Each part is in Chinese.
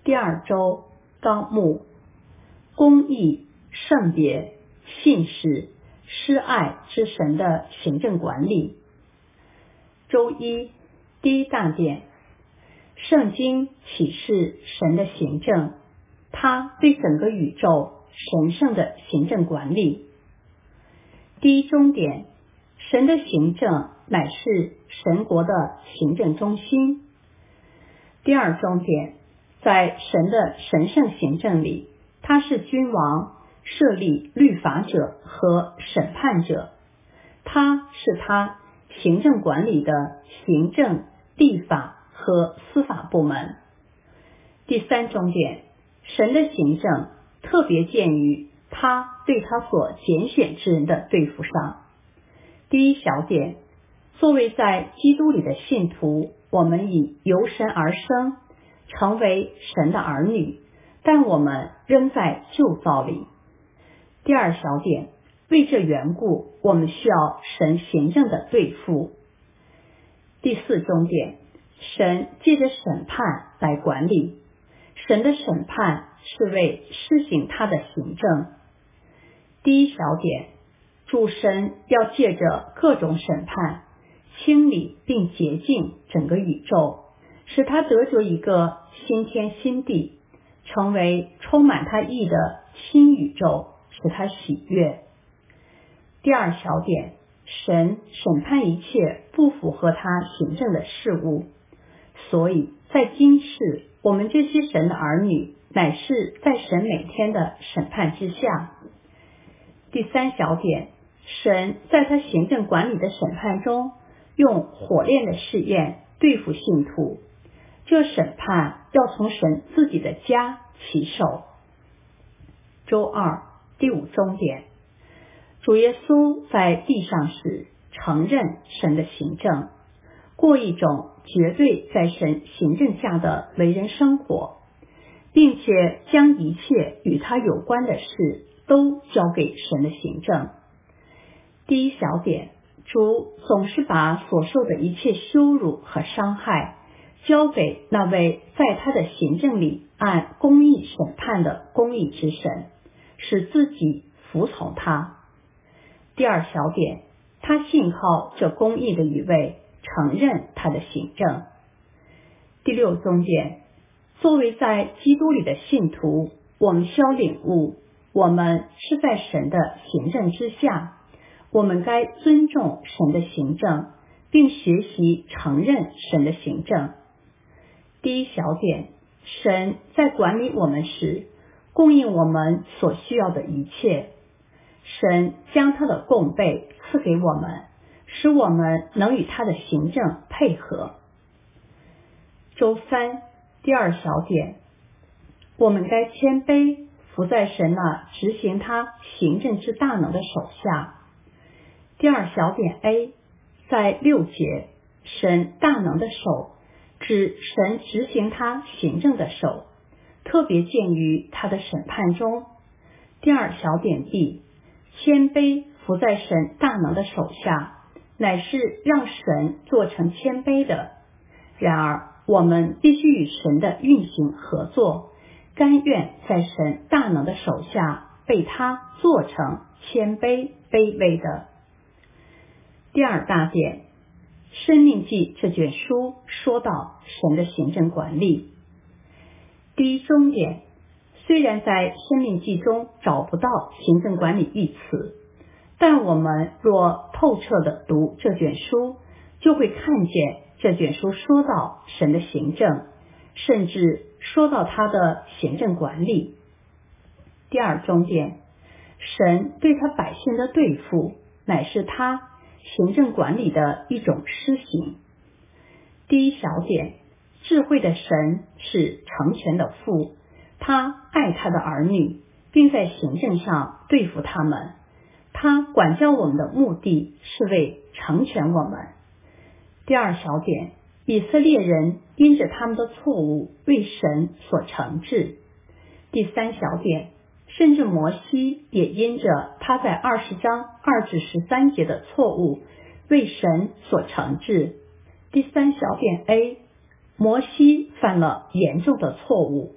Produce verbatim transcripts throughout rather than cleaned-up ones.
第二周纲目：公义、圣别、信实、施爱之神的行政管理。周一第一大点：圣经启示神的行政，他对整个宇宙神圣的行政管理。第一中点：神的行政乃是神国的行政中心。第二中点：在神的神圣行政里，他是君王，设立律法者和审判者，他是他行政管理的行政、立法和司法部门。第三中点：神的行政特别见于他对他所拣选之人的对付上。第一小点：作为在基督里的信徒，我们已由神而生，成为神的儿女，但我们仍在旧造里。第二小点：为这缘故，我们需要神行政的对付。第四中点：神借着审判来管理，神的审判是为施行他的行政。第一小点：主神要借着各种审判清理并洁净整个宇宙，使他得着一个新天新地，成为充满他义的新宇宙，使他喜悦。第二小点：神审判一切不符合他行政的事物，所以在今世，我们这些神的儿女乃是在神每天的审判之下。第三小点：神在他行政管理的审判中，用火炼的试验对付信徒，这审判要从神自己的家起手。周二第五中点：主耶稣在地上时承认神的行政，过一种绝对在神行政下的为人生活，并且将一切与他有关的事都交给神的行政。第一小点：主总是把所受的一切羞辱和伤害交给那位在他的行政里按公义审判的公义之神，使自己服从他。第二小点：他信靠这公义的一位，承认他的行政。第六中点：作为在基督里的信徒，我们需要领悟，我们是在神的行政之下，我们该尊重神的行政，并学习承认神的行政。第一小点：神在管理我们时，供应我们所需要的一切，神将他的供备赐给我们，使我们能与他的行政配合。周三第二小点：我们该谦卑，服在神那执行他行政之大能的手下。第二小点 A， 在六节，神大能的手指神执行他行政的手，特别见于他的审判中。第二小点 B， 谦卑服在神大能的手下，乃是让神做成谦卑的。然而我们必须与神的运行合作，甘愿在神大能的手下被他做成谦卑卑微的。第二大点：申命记这卷书说到神的行政管理。第一中点：虽然在申命记中找不到行政管理一词，但我们若透彻地读这卷书，就会看见这卷书说到神的行政，甚至说到他的行政管理。第二中点：神对他百姓的对付，乃是他行政管理的一种施行。第一小点：智慧的神是成全的父，他爱他的儿女，并在行政上对付他们。他管教我们的目的是为成全我们。第二小点：以色列人因着他们的错误为神所惩治。第三小点：甚至摩西也因着他在二十章二至十三节的错误为神所惩治。第三小点 A， 摩西犯了严重的错误，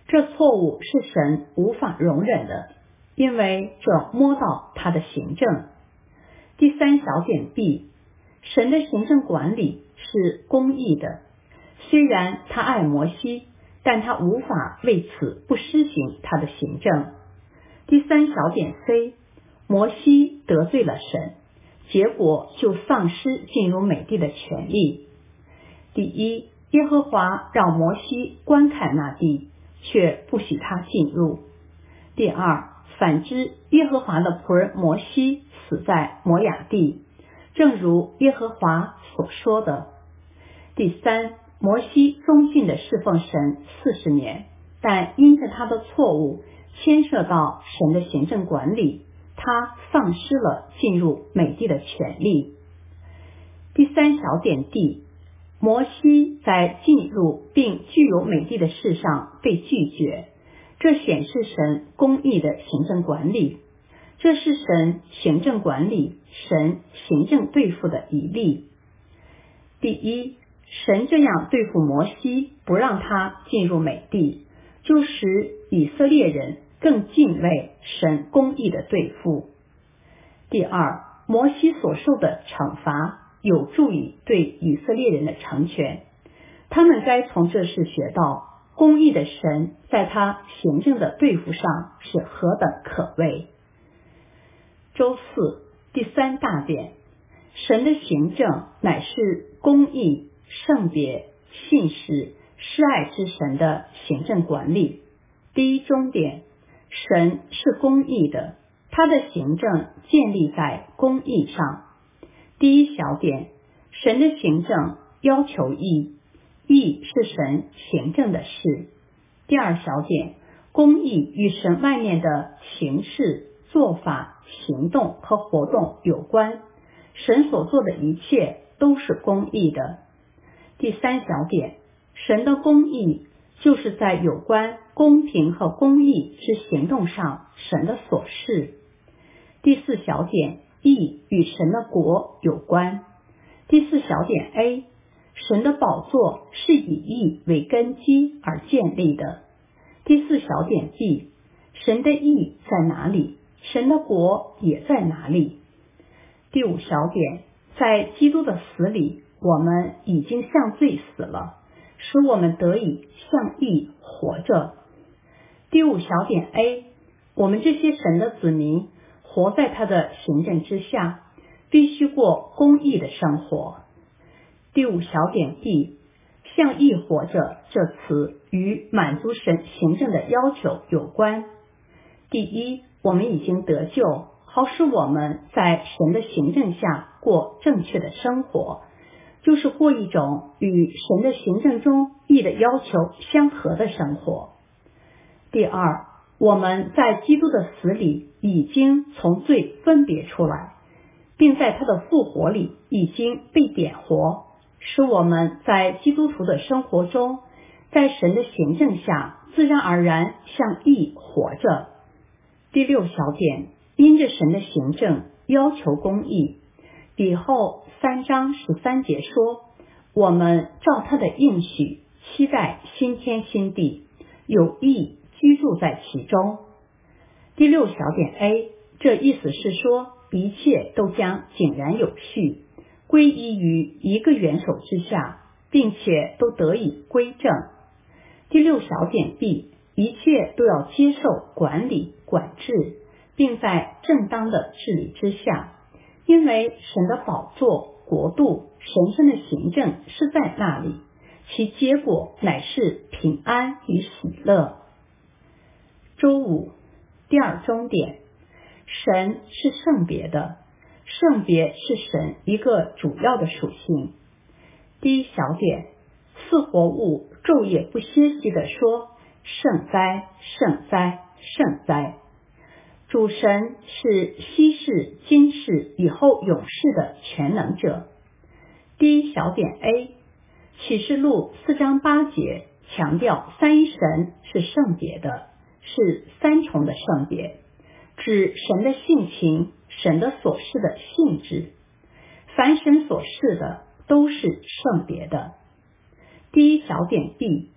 这错误是神无法容忍的，因为这摸到他的行政。第三小点 B， 神的行政管理是公义的，虽然他爱摩西，但他无法为此不施行他的行政。第三小点 C， 摩西得罪了神，结果就丧失进入美地的权利。第一，耶和华让摩西观看那地，却不许他进入。第二，反之，耶和华的仆人摩西死在摩亚地，正如耶和华所说的。第三，摩西忠信的侍奉神四十年，但因着他的错误牵涉到神的行政管理，他丧失了进入美地的权利。第三小点 D， 摩西在进入并具有美地的事上被拒绝，这显示神公义的行政管理，这是神行政管理神行政对付的一例。第一，神这样对付摩西，不让他进入美地，就使以色列人更敬畏神公义的对付。第二，摩西所受的惩罚有助于对以色列人的成全，他们该从这事学到公义的神在他行政的对付上是何等可畏。周四第三大点，神的行政乃是公义、圣别、信实、施爱之神的行政管理。第一中点，神是公义的，他的行政建立在公义上。第一小点，神的行政要求义，义是神行政的事。第二小点，公义与神外面的行事、做法、行动和活动有关，神所做的一切都是公义的。第三小点，神的公义就是在有关公平和公义之行动上神的所示。第四小点，义与神的国有关。第四小点 A， 神的宝座是以义为根基而建立的。第四小点 B， 神的义在哪里，神的国也在哪里。第五小点，在基督的死里，我们已经向罪死了，使我们得以向义活着。第五小点 A， 我们这些神的子民活在他的行政之下，必须过公义的生活。第五小点 B， 向义活着这词与满足神行政的要求有关。第一，我们已经得救，好使我们在神的行政下过正确的生活，就是过一种与神的行政中义的要求相合的生活。第二，我们在基督的死里已经从罪分别出来，并在他的复活里已经被点活，使我们在基督徒的生活中，在神的行政下自然而然向义活着。第六小点，因着神的行政要求公义，以后三章十三节说，我们照他的应许期待新天新地，有义居住在其中。第六小点 A， 这意思是说，一切都将井然有序，归依于一个元首之下，并且都得以归正。第六小点 B， 一切都要接受管理管制，并在正当的治理之下，因为神的宝座、国度、神圣的行政是在那里，其结果乃是平安与喜乐。周五第二中点，神是圣别的，圣别是神一个主要的属性。第一小点，四活物昼夜不歇息地说，圣哉，圣哉，圣哉。主神是昔世、今世、以后永世的全能者。第一小点 A， 启示录四章八节强调三一神是圣别的，是三重的圣别，指神的性情、神的所示的性质，凡神所示的都是圣别的。第一小点 B，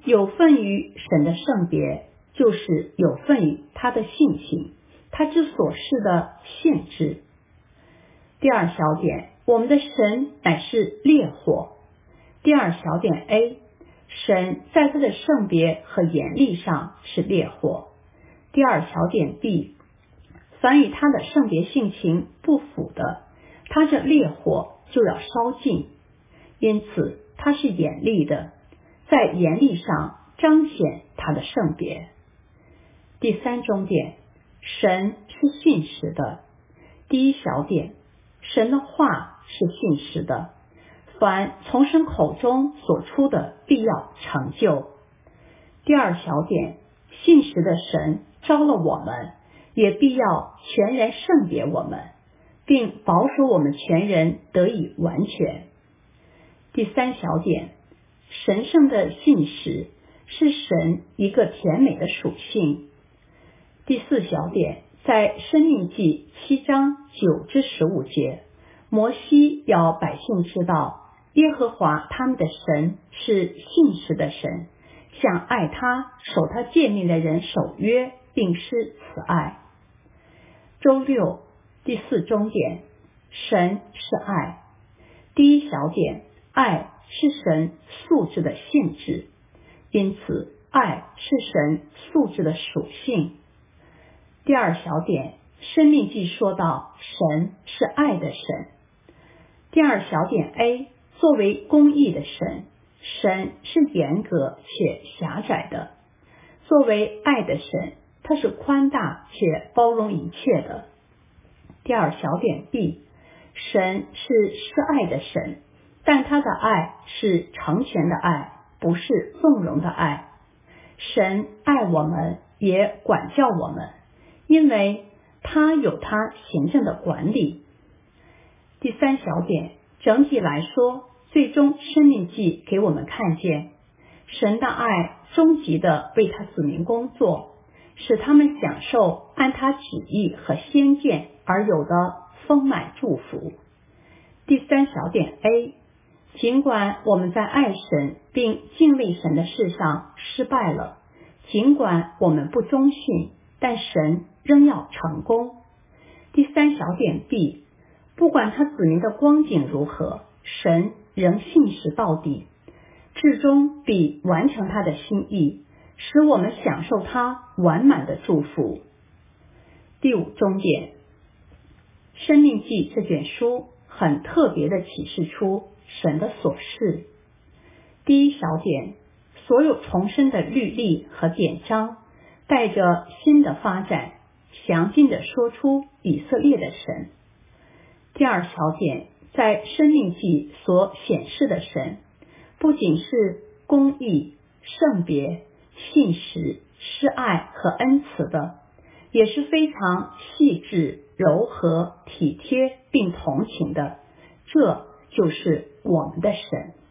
有份于神的圣别，就是有份于他的性情，他之所示的限制。第二小点，我们的神乃是烈火。第二小点 A， 神在他的圣别和严厉上是烈火。第二小点 B， 凡与他的圣别性情不符的，他这烈火就要烧尽，因此他是严厉的，在严厉上彰显他的圣别。第三中点，神是信实的。第一小点，神的话是信实的，凡从神口中所出的必要成就。第二小点，信实的神招了我们，也必要全然圣别我们，并保守我们全人得以完全。第三小点，神圣的信实是神一个甜美的属性。第四小点，在申命记七章九至十五节，摩西要百姓知道，耶和华他们的神是信实的神，向爱他守他诫命的人守约，并施慈爱。周六第四中点，神是爱。第一小点，爱是神素质的限制，因此爱是神素质的属性。第二小点，申命记说到神是爱的神。第二小点 A， 作为公义的神，神是严格且狭窄的；作为爱的神，他是宽大且包容一切的。第二小点 B， 神是施爱的神，但他的爱是成全的爱，不是纵容的爱。神爱我们，也管教我们，因为他有他行政的管理。第三小点，整体来说，最终申命记给我们看见神的爱终极的为他子民工作，使他们享受按他旨意和先见而有的丰满祝福。第三小点 A， 尽管我们在爱神并敬畏神的事上失败了，尽管我们不忠信，但神仍要成功。第三小点 B， 不管他子民的光景如何，神仍信实到底，至终必完成他的心意，使我们享受他完满的祝福。第五中点，申命记这卷书很特别的启示出神的所示。第一小点，所有重生的律例和典章带着新的发展，详尽的说出以色列的神。第二小点，在申命记所显示的神，不仅是公义、圣别、信实、施爱和恩慈的，也是非常细致、柔和、体贴并同情的，这就是我们的神。